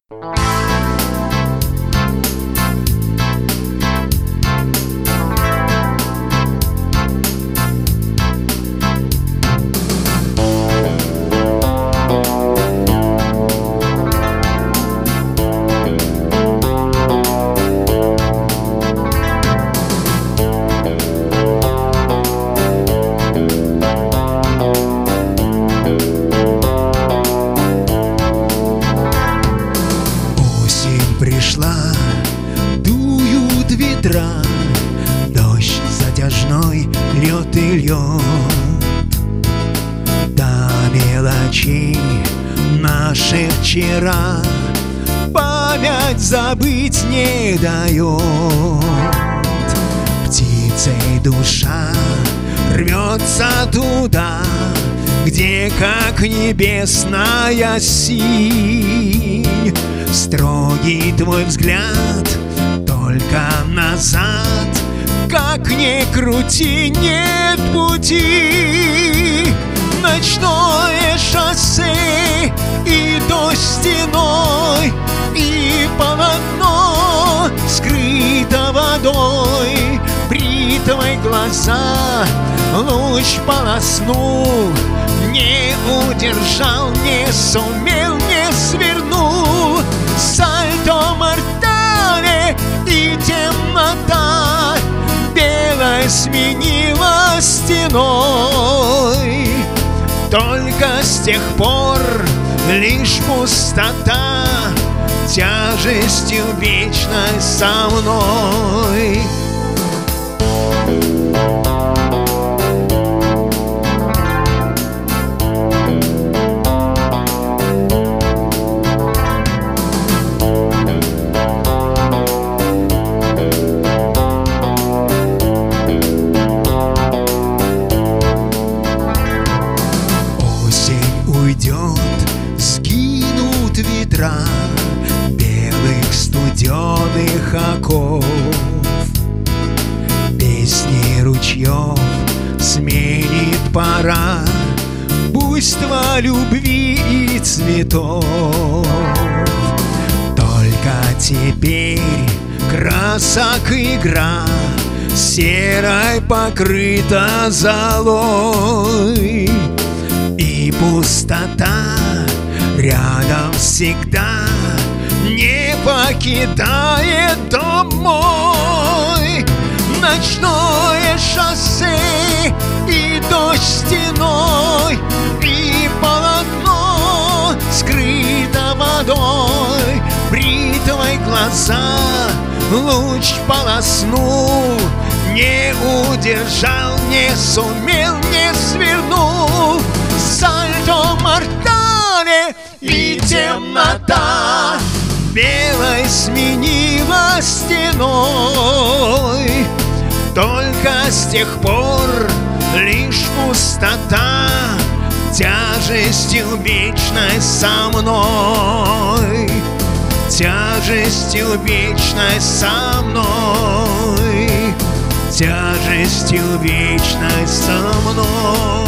Пришла, дуют ветра, дождь затяжной льет и льет. До мелочей наших вчера память забыть не дает. Птицей душа рвется туда, где, как небесная синь, строгий твой взгляд только назад. Как ни крути, нет пути. Ночное шоссе и дождь стеной, и полотно скрыто водой. Бритвой глаза луч полоснул, не удержал, не сумел, не свернул. Сальто-мортале и темнота белой сменила стеной. Только с тех пор лишь пустота тяжестью вечной со мной. Уйдет, сгинут ветра белых студеных оков. Песни ручьев сменит пора буйства любви и цветов. Только теперь красок игра серой покрыта золой. И пустота рядом всегда не покидает дом мой. Ночное шоссе и дождь стеной, и полотно скрыто водой. Бритвой глаза луч полоснул, не удержал, не сумел, не свернул. Сальто-мортале и темнота белой сменила стеной. Только с тех пор лишь пустота тяжестью вечной со мной. Тяжестью вечной со мной. Тяжестью вечной со мной.